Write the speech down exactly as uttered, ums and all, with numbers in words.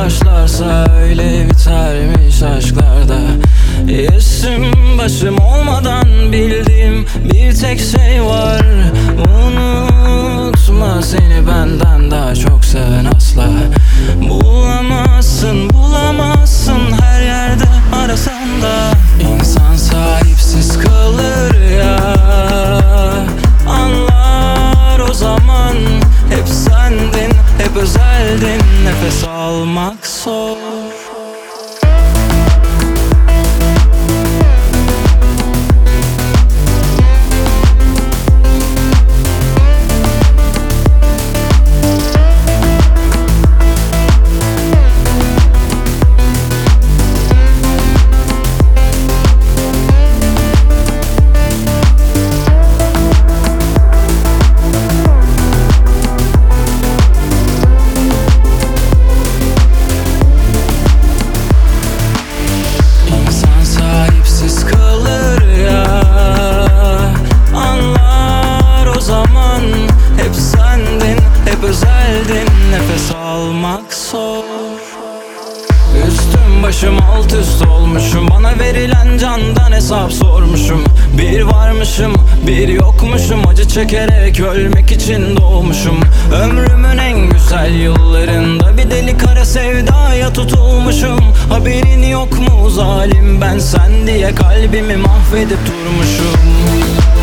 başlarsa öyle bitermiş aşklarda. Yaşım başım olmadan bildiğim bir tek şey var: unutma, seni benden daha çok seven asla bulamazsın, bulamazsın her yerde arasan da. İnsan sahipsiz kalır ya, anlar o zaman. Hep sendin, hep özeldin, nefes almak zor. Nefes almak zor. Üstüm başım alt üst olmuşum, bana verilen candan hesap sormuşum. Bir varmışım bir yokmuşum, acı çekerek ölmek için doğmuşum. Ömrümün en güzel yıllarında bir deli kara sevdaya tutulmuşum. Haberin yok mu zalim, ben sen diye kalbimi mahvedip durmuşum.